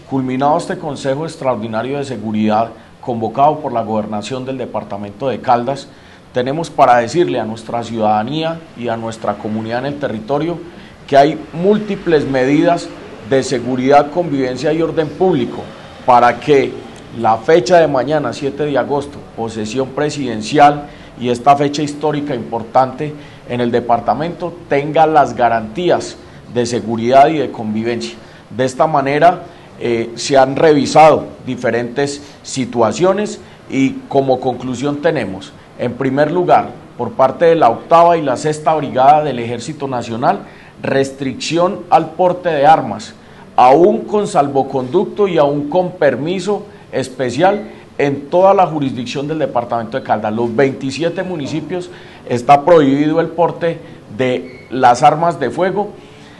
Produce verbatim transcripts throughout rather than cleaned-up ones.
culminado este Consejo Extraordinario de Seguridad convocado por la Gobernación del Departamento de Caldas, tenemos para decirle a nuestra ciudadanía y a nuestra comunidad en el territorio que hay múltiples medidas de seguridad, convivencia y orden público para que la fecha de mañana, siete de agosto, posesión presidencial y esta fecha histórica importante en el departamento, tenga las garantías de seguridad y de convivencia. De esta manera eh, se han revisado diferentes situaciones y como conclusión tenemos, en primer lugar, por parte de la octava y la sexta brigada del Ejército Nacional, restricción al porte de armas, aún con salvoconducto y aún con permiso especial en toda la jurisdicción del departamento de Caldas. Los veintisiete municipios está prohibido el porte de las armas de fuego.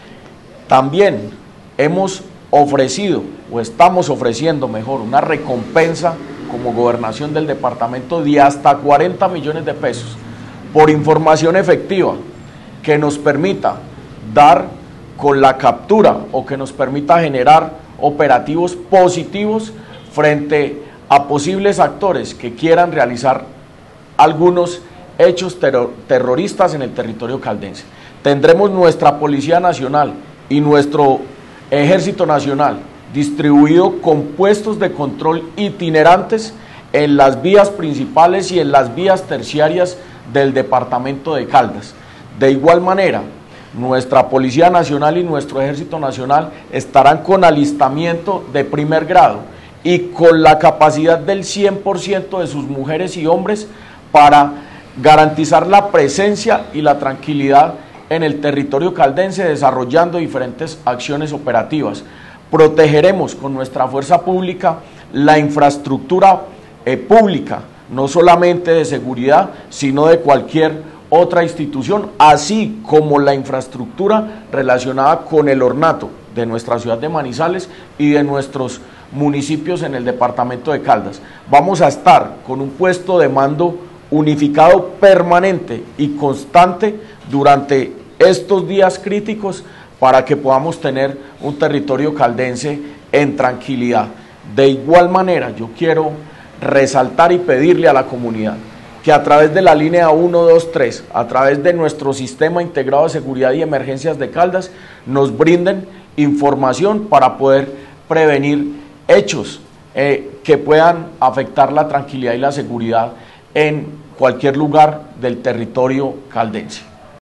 También hemos ofrecido, o estamos ofreciendo mejor, una recompensa como gobernación del departamento de hasta cuarenta millones de pesos por información efectiva que nos permita dar con la captura o que nos permita generar operativos positivos frente a posibles actores que quieran realizar algunos hechos terror, terroristas en el territorio caldense. Tendremos nuestra Policía Nacional y nuestro Ejército Nacional distribuido con puestos de control itinerantes en las vías principales y en las vías terciarias del departamento de Caldas. De igual manera, nuestra Policía Nacional y nuestro Ejército Nacional estarán con alistamiento de primer grado y con la capacidad del cien por ciento de sus mujeres y hombres para garantizar la presencia y la tranquilidad en el territorio caldense, desarrollando diferentes acciones operativas. Protegeremos con nuestra fuerza pública la infraestructura eh, pública, no solamente de seguridad, sino de cualquier otra institución, así como la infraestructura relacionada con el ornato de nuestra ciudad de Manizales y de nuestros municipios en el departamento de Caldas. Vamos a estar con un puesto de mando unificado permanente y constante durante estos días críticos para que podamos tener un territorio caldense en tranquilidad. De igual manera, yo quiero resaltar y pedirle a la comunidad que a través de la línea uno dos tres, a través de nuestro sistema integrado de seguridad y emergencias de Caldas, nos brinden información para poder prevenir hechos eh, que puedan afectar la tranquilidad y la seguridad en cualquier lugar del territorio caldense.